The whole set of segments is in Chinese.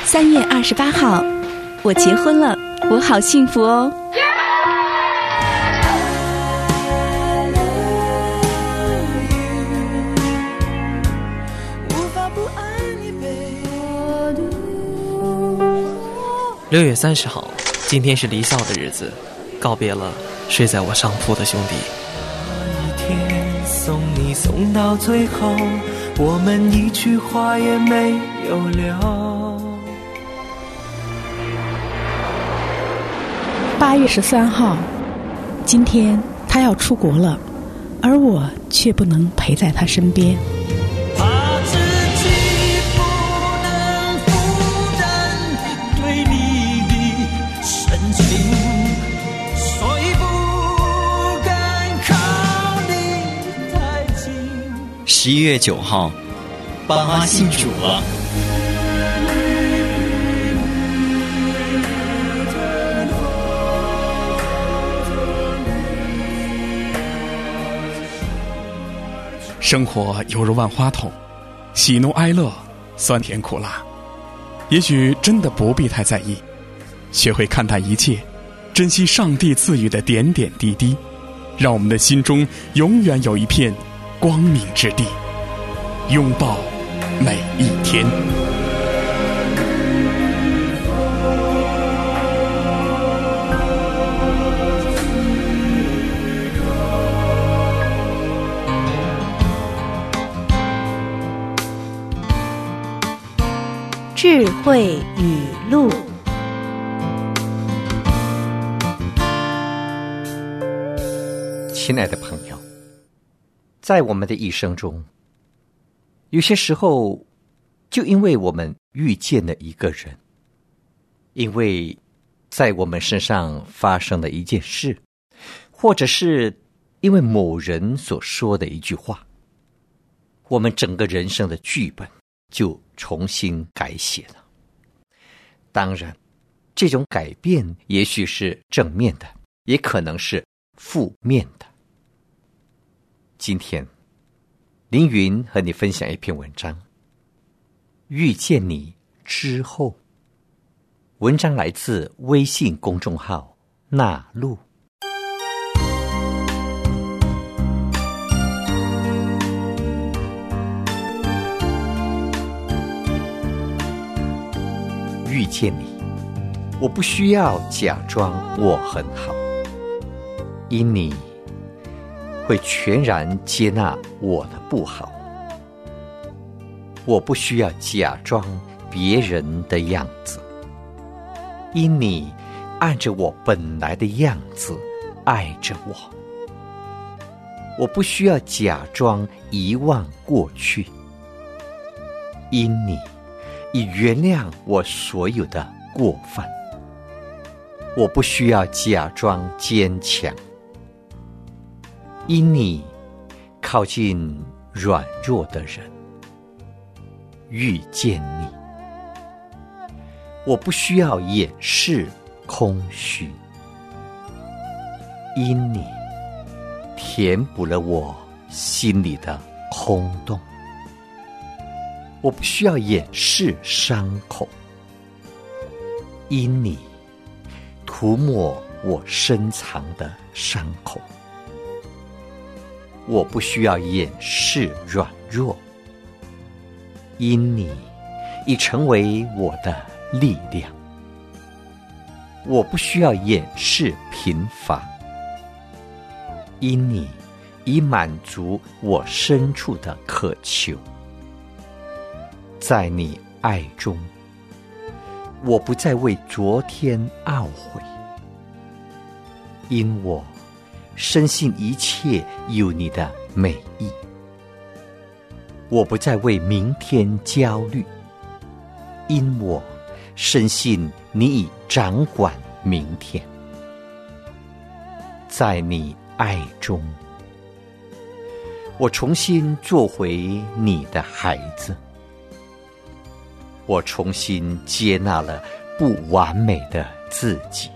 3月28号，我结婚了，我好幸福哦。 6月30号，今天是离校的日子，告别了睡在我上铺的兄弟。 那一天送你送到最后，我们一句话也没有留。 8月13号，今天他要出国了，而我却不能陪在他身边。 怕自己不能负担对你的深情，所以不敢靠你太近。 11月9号，爸妈信主了。 生活犹如万花筒，喜怒哀乐，酸甜苦辣。也许真的不必太在意，学会看淡一切，珍惜上帝赐予的点点滴滴，让我们的心中永远有一片光明之地，拥抱每一天。 智慧语录。 亲爱的朋友，在我们的一生中，有些时候就因为我们遇见了一个人，因为在我们身上发生了一件事，或者是因为某人所说的一句话，我们整个人生的剧本就重新改写了。当然，这种改变也许是正面的，也可能是负面的。今天凌云和你分享一篇文章，遇见你之后。文章来自微信公众号纳路。遇见你，我不需要假装我很好，因你会全然接纳我的不好。我不需要假装别人的样子，因你按着我本来的样子爱着我。我不需要假装遗忘过去，因你已原谅我所有的过犯。我不需要假装坚强，因你靠近软弱的人。遇见你，我不需要掩饰空虚，因你填补了我心里的空洞。我不需要掩饰伤口，因你涂抹我深藏的伤口。我不需要掩饰软弱，因你已成为我的力量。我不需要掩饰贫乏，因你已满足我深处的渴求。在你爱中，我不再为昨天懊悔，因我深信一切有你的美意。我不再为明天焦虑，因我深信你已掌管明天。在你爱中，我重新做回你的孩子。我重新接纳了不完美的自己。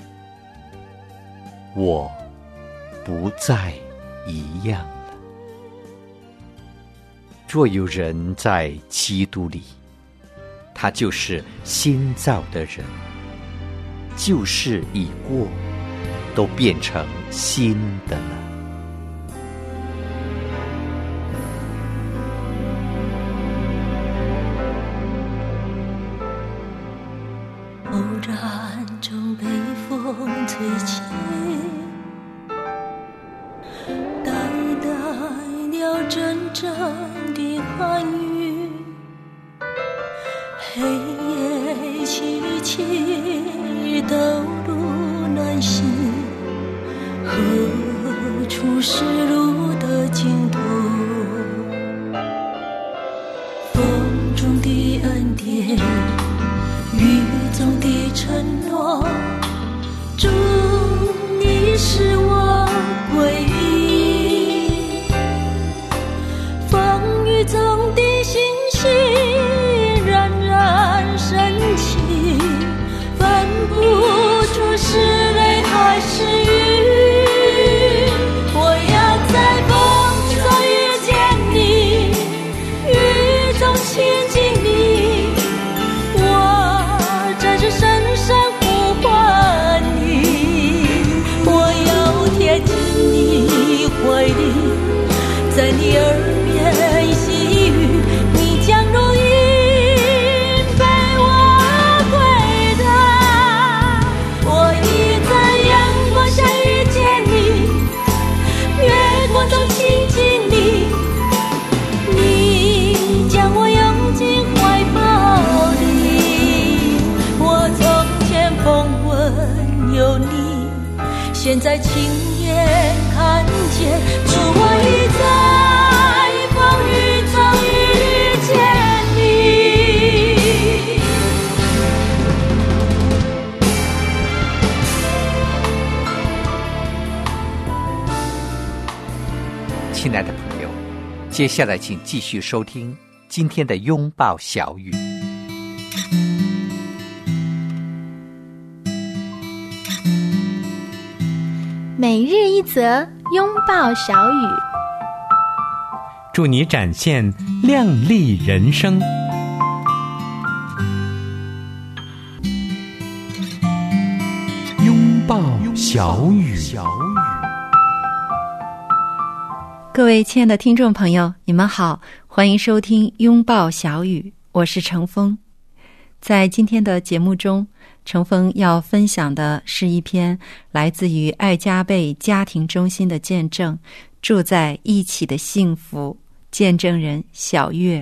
我不再一样了。若有人在基督里， 他就是新造的人，旧事已过，都变成新的了。 偶然中被风吹起，带来了阵阵的寒雨，黑夜凄凄，道路难行，何处是路的尽头？风中的恩典，雨中的承诺，主你是我归依。风雨中的星星冉冉升起，分不出是泪还是雨。我要在风中遇见你，雨中亲近你，我在这深深呼唤你。我要贴近你怀里，在你耳边细语，你将如鹰被我归的。我已在阳光下遇见你，月光中亲近你，你将我拥进怀抱里。我从前风闻有你，现在亲眼看见，主我已在风雨中遇见你。 亲爱的朋友，接下来请继续收听今天的拥抱小语。 每日一则拥抱小语， 祝你展现亮丽人生。拥抱小语。 各位亲爱的听众朋友，你们好，欢迎收听拥抱小语，我是程峰。在今天的节目中，程峰要分享的是一篇来自于爱加倍家庭中心的见证，住在一起的幸福，见证人小月。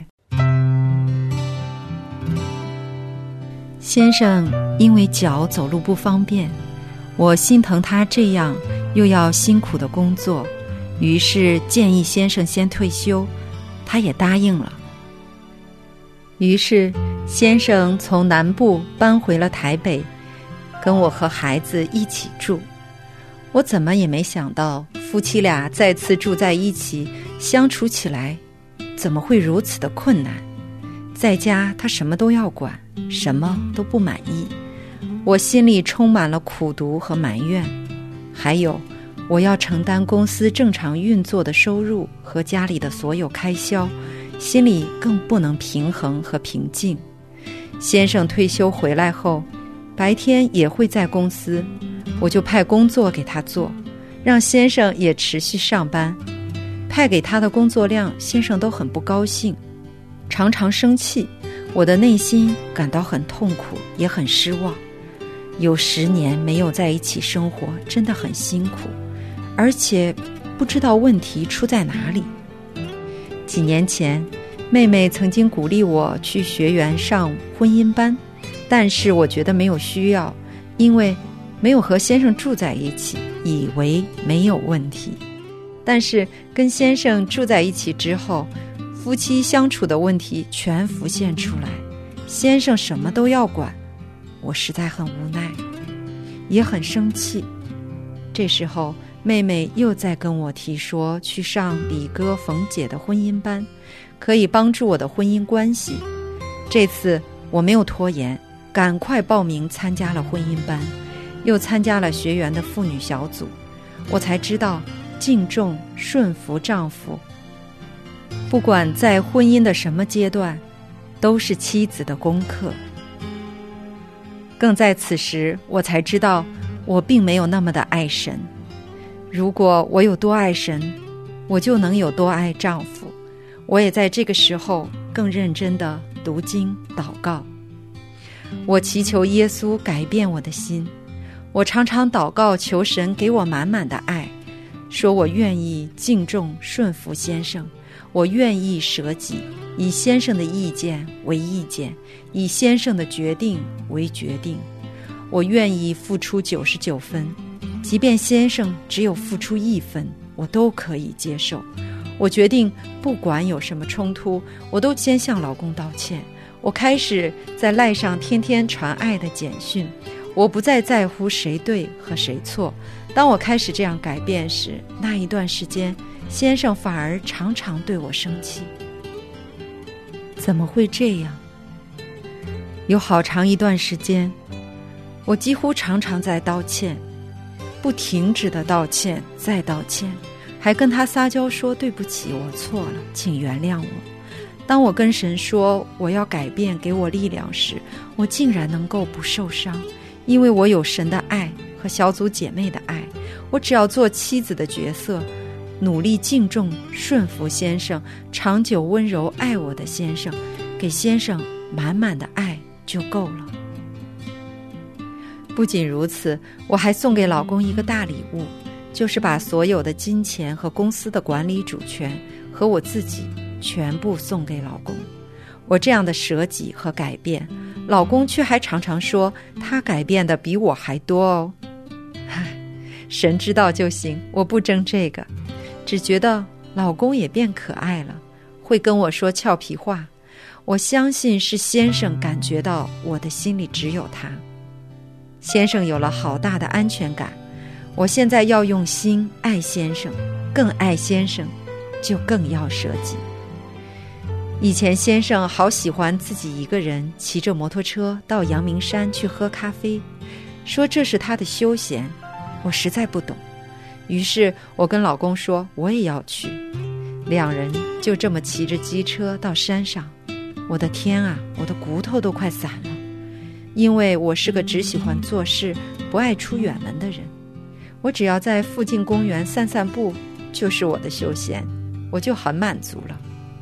先生因为脚走路不方便，我心疼他这样又要辛苦的工作，于是建议先生先退休，他也答应了。于是先生从南部搬回了台北，跟我和孩子一起住。我怎么也没想到夫妻俩再次住在一起，相处起来怎么会如此的困难。在家他什么都要管，什么都不满意，我心里充满了苦毒和埋怨。还有我要承担公司正常运作的收入和家里的所有开销，心里更不能平衡和平静。先生退休回来后，白天也会在公司，我就派工作给他做，让先生也持续上班。派给他的工作量，先生都很不高兴，常常生气，我的内心感到很痛苦，也很失望。有10年没有在一起生活，真的很辛苦，而且不知道问题出在哪里。几年前，妹妹曾经鼓励我去学园上婚姻班，但是我觉得没有需要，因为没有和先生住在一起，以为没有问题。但是跟先生住在一起之后，夫妻相处的问题全浮现出来，先生什么都要管，我实在很无奈，也很生气。这时候妹妹又在跟我提说去上李哥冯姐的婚姻班，可以帮助我的婚姻关系。这次我没有拖延，赶快报名参加了婚姻班，又参加了学员的妇女小组。我才知道敬重顺服丈夫，不管在婚姻的什么阶段， 都是妻子的功课。更在此时，我才知道我并没有那么的爱神。如果我有多爱神，我就能有多爱丈夫。我也在这个时候更认真地读经祷告。我祈求耶稣改变我的心。我常常祷告求神给我满满的爱，说我愿意敬重顺服先生，我愿意舍己，以先生的意见为意见，以先生的决定为决定。我愿意付出99分，即便先生只有付出1分，我都可以接受。我决定不管有什么冲突，我都先向老公道歉。我开始在赖上天天传爱的简讯，我不再在乎谁对和谁错。当我开始这样改变时，那一段时间先生反而常常对我生气。怎么会这样？有好长一段时间，我几乎常常在道歉，不停止的道歉，再道歉，还跟他撒娇说对不起，我错了，请原谅我。当我跟神说我要改变，给我力量时，我竟然能够不受伤，因为我有神的爱和小组姐妹的爱。我只要做妻子的角色，努力敬重顺服先生，长久温柔爱我的先生，给先生满满的爱就够了。不仅如此，我还送给老公一个大礼物，就是把所有的金钱和公司的管理主权和我自己全部送给老公。我这样的舍己和改变，老公却还常常说他改变的比我还多哦。神知道就行，我不争这个，只觉得老公也变可爱了，会跟我说俏皮话。我相信是先生感觉到我的心里只有他。先生有了好大的安全感，我现在要用心爱先生，更爱先生，就更要舍己。以前先生好喜欢自己一个人骑着摩托车到阳明山去喝咖啡，说这是他的休闲，我实在不懂。于是我跟老公说我也要去，两人就这么骑着机车到山上。我的天啊，我的骨头都快散了，因为我是个只喜欢做事不爱出远门的人。我只要在附近公园散散步就是我的休闲，我就很满足了。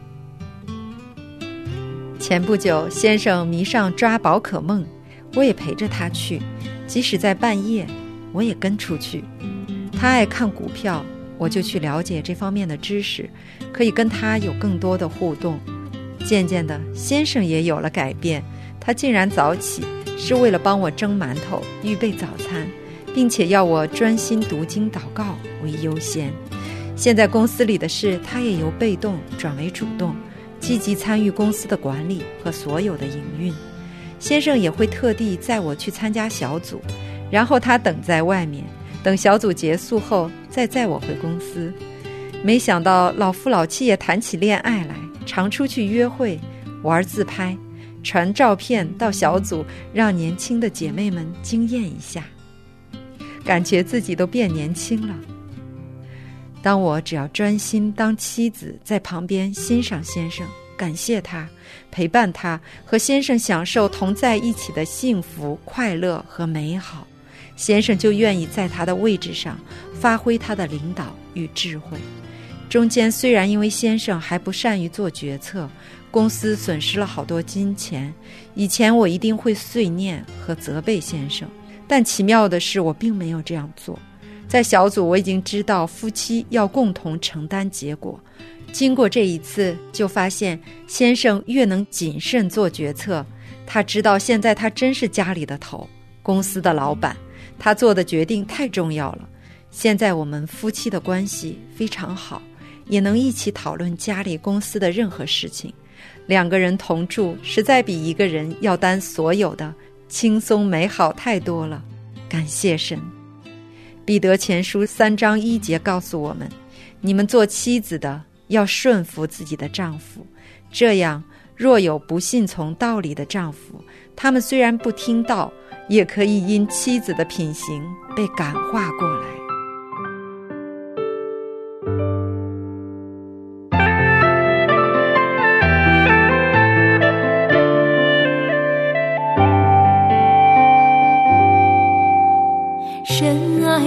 前不久先生迷上抓宝可梦，我也陪着他去，即使在半夜我也跟出去。他爱看股票，我就去了解这方面的知识，可以跟他有更多的互动。渐渐的先生也有了改变，他竟然早起是为了帮我蒸馒头预备早餐，并且要我专心读经祷告为优先。现在公司里的事他也由被动转为主动，积极参与公司的管理和所有的营运。先生也会特地载我去参加小组，然后他等在外面，等小组结束后再载我回公司。没想到老夫老妻也谈起恋爱来，常出去约会，玩自拍，传照片到小组，让年轻的姐妹们惊艳一下，感觉自己都变年轻了。当我只要专心当妻子，在旁边欣赏先生，感谢他，陪伴他，和先生享受同在一起的幸福、快乐和美好，先生就愿意在他的位置上发挥他的领导与智慧。中间虽然因为先生还不善于做决策，公司损失了好多金钱，以前我一定会碎念和责备先生，但奇妙的是我并没有这样做。在小组我已经知道夫妻要共同承担结果，经过这一次就发现先生越能谨慎做决策，他知道现在他真是家里的头，公司的老板，他做的决定太重要了。现在我们夫妻的关系非常好，也能一起讨论家里公司的任何事情，两个人同住实在比一个人要担所有的轻松美好太多了，感谢神。彼得前书3章1节告诉我们，你们做妻子的要顺服自己的丈夫，这样若有不信从道理的丈夫，他们虽然不听道，也可以因妻子的品行被感化过来。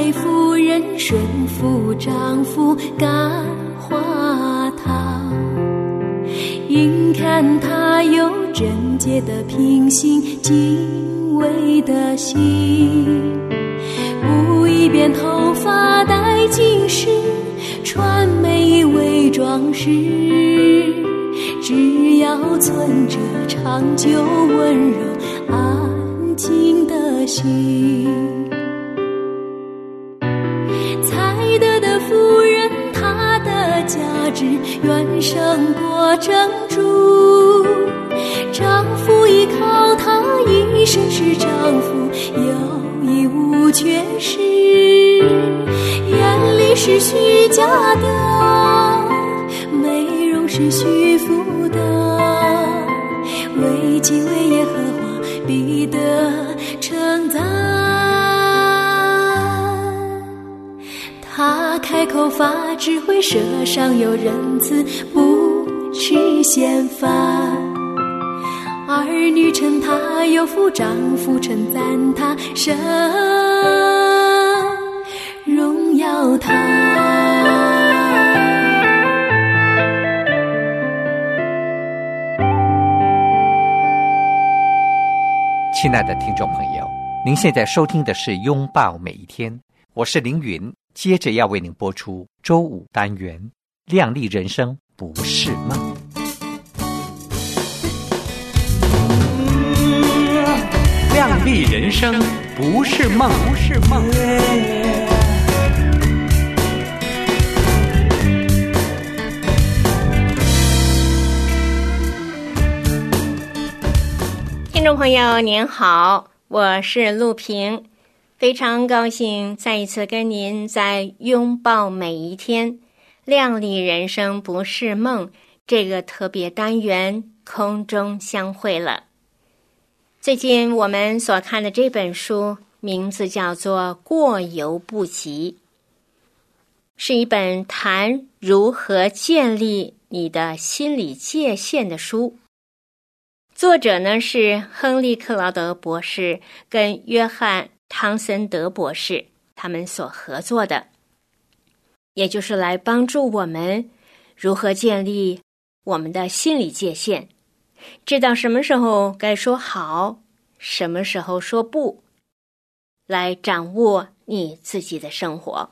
位夫人顺服丈夫干花桃，应看他有贞洁的品行，敬畏的心，不一边头发戴金饰，穿美衣为装饰，只要存着长久温柔安静的心。才德的妇人，她的价值远胜过珍珠，丈夫依靠她一生是丈夫有意无缺失，眼里是虚假的，美容是虚浮的，为敬畏耶和华必得称赞。他开口发智慧，舌上有仁慈，不吃闲饭。儿女称他有福，丈夫称赞他，神荣耀他。 亲爱的听众朋友，您现在收听的是《拥抱每一天》，我是凌云，接着要为您播出周五单元《亮丽人生不是梦》。 亮丽人生不是梦，不是梦。 听众朋友您好，我是陆平，非常高兴再一次跟您在拥抱每一天亮丽人生不是梦这个特别单元空中相会了。最近我们所看的这本书名字叫做《过犹不及》，是一本谈如何建立你的心理界限的书。作者呢是亨利·克劳德博士跟约翰·汤森德博士他们所合作的，也就是来帮助我们如何建立我们的心理界限，知道什么时候该说好，什么时候说不，来掌握你自己的生活。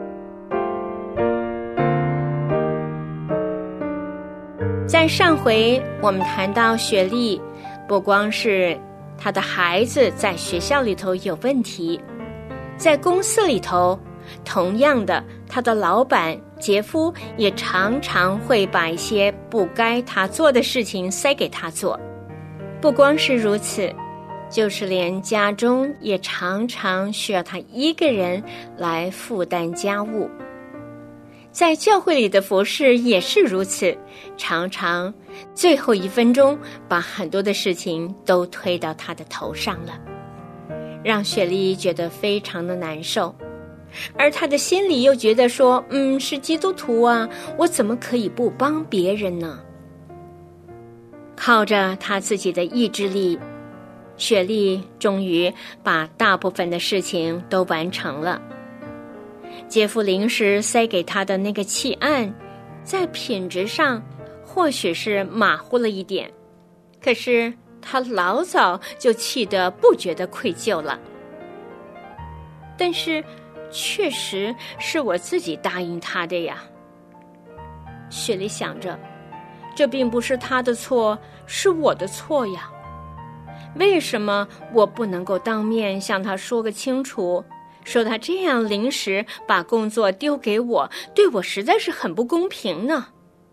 在上回我们谈到雪莉，不光是她的孩子在学校里头有问题，在公司里头同样的，她的老板杰夫也常常会把一些不该他做的事情塞给他做。不光是如此，就是连家中也常常需要他一个人来负担家务。在教会里的服事也是如此，常常最后1分钟把很多的事情都推到他的头上了，让雪莉觉得非常的难受。而他的心里又觉得说，是基督徒啊，我怎么可以不帮别人呢？靠着他自己的意志力，雪莉终于把大部分的事情都完成了。杰夫临时塞给他的那个弃案，在品质上或许是马虎了一点，可是他老早就气得不觉得愧疚了。但是确实是我自己答应他的呀。雪莉想着，这并不是他的错，是我的错呀。为什么我不能够当面向他说个清楚，说他这样临时把工作丢给我，对我实在是很不公平呢？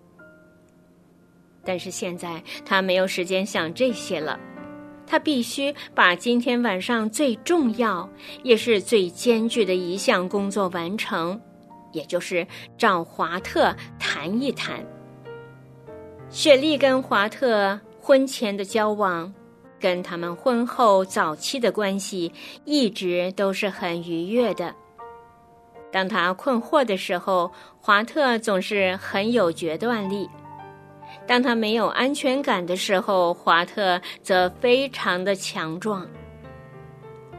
但是现在他没有时间想这些了，他必须把今天晚上最重要也是最艰巨的一项工作完成，也就是找华特谈一谈。雪莉跟华特婚前的交往，跟他们婚后早期的关系一直都是很愉悦的。当他困惑的时候，华特总是很有决断力；当他没有安全感的时候，华特则非常的强壮。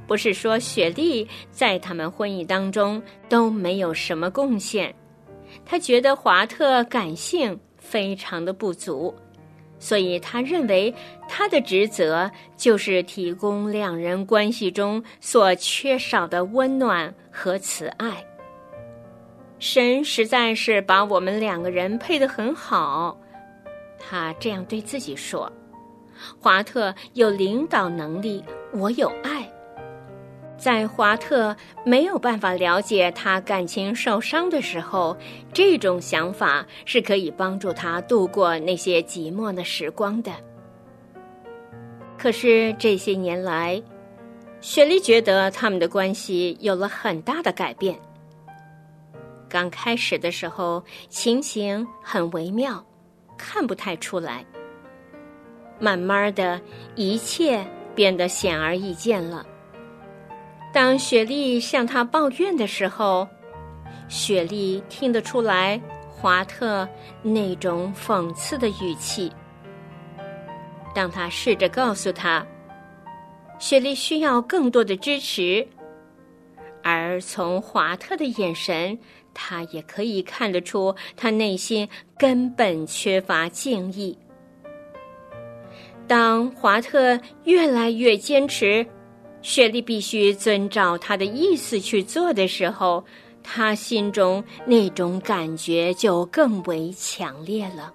不是说雪莉在他们婚姻当中都没有什么贡献，他觉得华特感性非常的不足，所以他认为他的职责就是提供两人关系中所缺少的温暖和慈爱。神实在是把我们两个人配得很好，他这样对自己说。华特有领导能力，我有爱。在华特没有办法了解他感情受伤的时候，这种想法是可以帮助他度过那些寂寞的时光的。可是这些年来，雪莉觉得他们的关系有了很大的改变。刚开始的时候，情形很微妙，看不太出来。慢慢的，一切变得显而易见了。当雪莉向他抱怨的时候，雪莉听得出来华特那种讽刺的语气。当他试着告诉他，雪莉需要更多的支持，而从华特的眼神，他也可以看得出他内心根本缺乏敬意。当华特越来越坚持雪莉必须遵照他的意思去做的时候，他心中那种感觉就更为强烈了。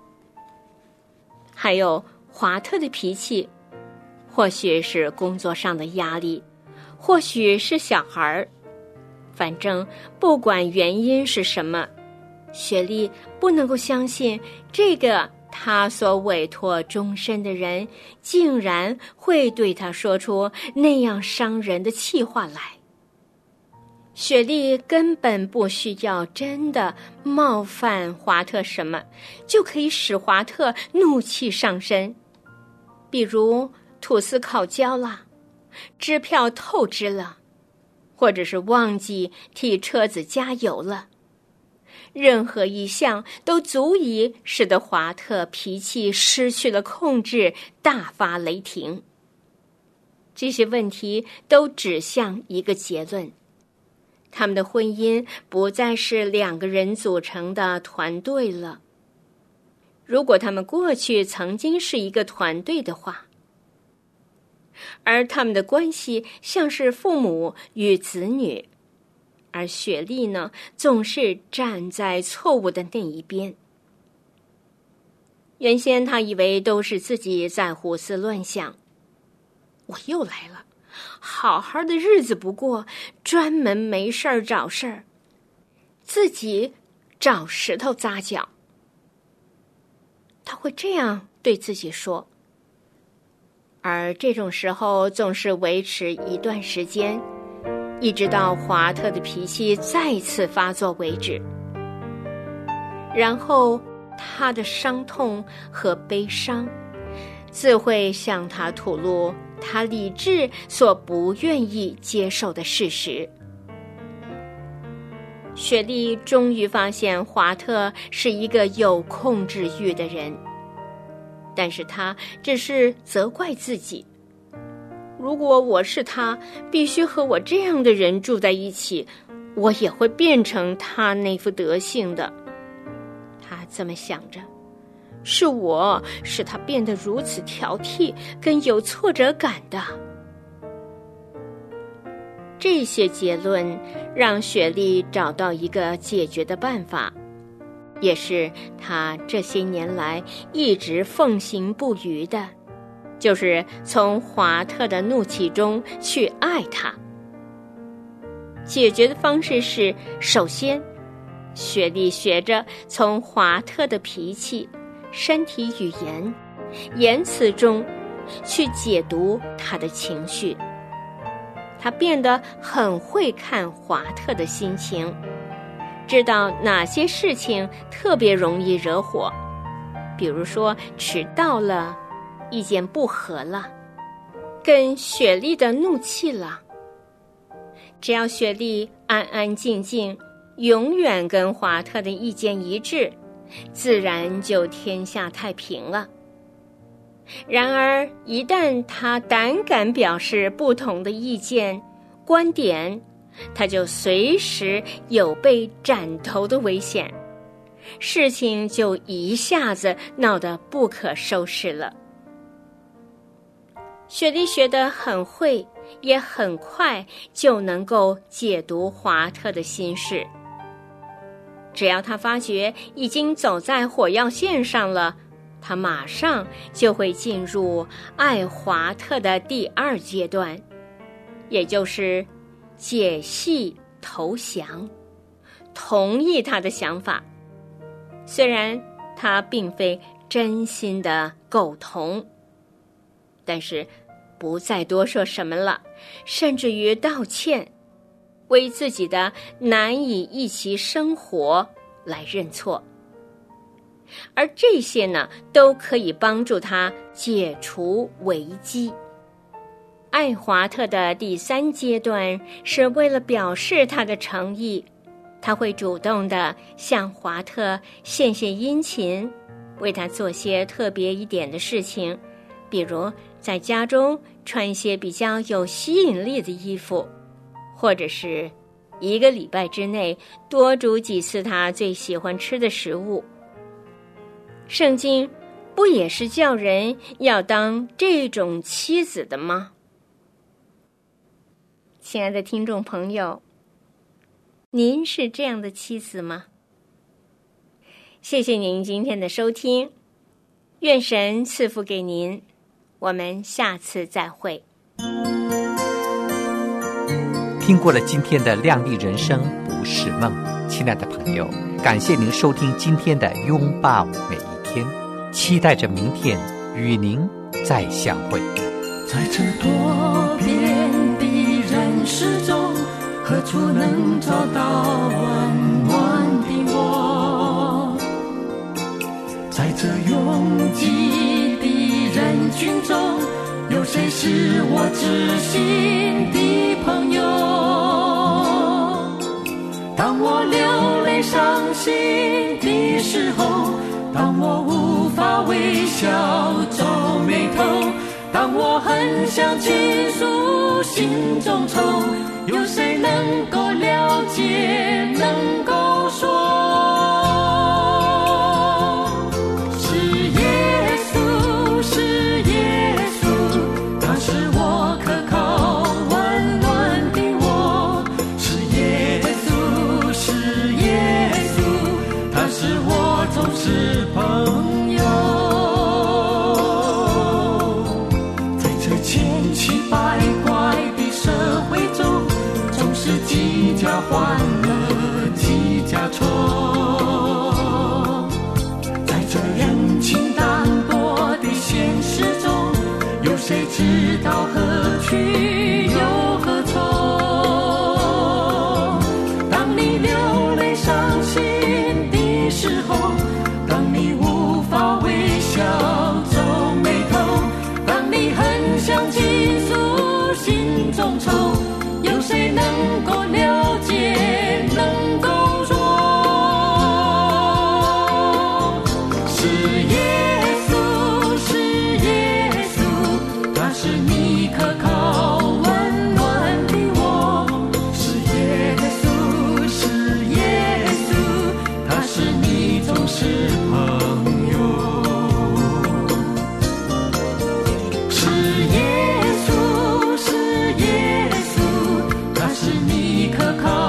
还有华特的脾气，或许是工作上的压力，或许是小孩，反正不管原因是什么，雪莉不能够相信这个他所委托终身的人竟然会对他说出那样伤人的气话来。雪莉根本不需要真的冒犯华特什么，就可以使华特怒气上身，比如吐司烤焦了，支票透支了，或者是忘记替车子加油了。任何一项都足以使得华特脾气失去了控制，大发雷霆。这些问题都指向一个结论：他们的婚姻不再是两个人组成的团队了。如果他们过去曾经是一个团队的话，而他们的关系像是父母与子女，而雪莉呢，总是站在错误的那一边。原先他以为都是自己在胡思乱想，我又来了，好好的日子不过，专门没事儿找事儿，自己找石头砸脚。他会这样对自己说，而这种时候总是维持一段时间，一直到华特的脾气再次发作为止。然后他的伤痛和悲伤自会向他吐露他理智所不愿意接受的事实。雪莉终于发现华特是一个有控制欲的人，但是他只是责怪自己，如果我是他，必须和我这样的人住在一起，我也会变成他那副德性的。他这么想着，是我使他变得如此挑剔跟有挫折感的。这些结论让雪莉找到一个解决的办法，也是她这些年来一直奉行不渝的，就是从华特的怒气中去爱他。解决的方式是，首先，雪莉学着从华特的脾气、身体语言、言辞中去解读他的情绪。他变得很会看华特的心情，知道哪些事情特别容易惹火，比如说迟到了，意见不合了，跟雪莉的怒气了。只要雪莉安安静静，永远跟华特的意见一致，自然就天下太平了。 然而一旦他胆敢表示不同的意见、观点，他就随时有被斩头的危险，事情就一下子闹得不可收拾了。雪莉学得很会，也很快就能够解读华特的心事。只要他发觉已经走在火药线上了，他马上就会进入爱华特的第二阶段，也就是解析投降，同意他的想法。虽然他并非真心的苟同，但是不再多说什么了，甚至于道歉，为自己的难以一起生活来认错。而这些呢，都可以帮助他解除危机。爱华特的第三阶段是为了表示他的诚意，他会主动地向华特献殷勤，为他做些特别一点的事情，比如在家中穿些比较有吸引力的衣服，或者是1个礼拜之内多煮几次他最喜欢吃的食物。圣经不也是叫人要当这种妻子的吗？亲爱的听众朋友，您是这样的妻子吗？谢谢您今天的收听，愿神赐福给您，我们下次再会。 听过了今天的亮丽人生不是梦，亲爱的朋友，感谢您收听今天的拥抱每一天，期待着明天与您再相会。 在这多变的人世中，何处能找到温暖的我？在这拥挤的人群中，有谁是我知心的朋友？当我流泪伤心的时候，当我无法微笑皱眉头，当我很想倾诉心中愁，有谁能够了解，能够说？是耶稣，是耶稣，他是我可靠温暖的我。是耶稣，是耶稣，他是我总是朋友。在这千奇百怪的社会中，总是几家欢乐几家愁。在这人情淡薄的现实中，有谁知道何去又何从？当你流泪伤心的时候，当你无法微笑皱眉头，当你很想倾诉心中愁，有谁能够了解，能够说？是耶稣，是耶稣，他是你可靠温暖的我。是耶稣，是耶稣，他是你总是朋友。是耶稣，是耶稣，他是你可靠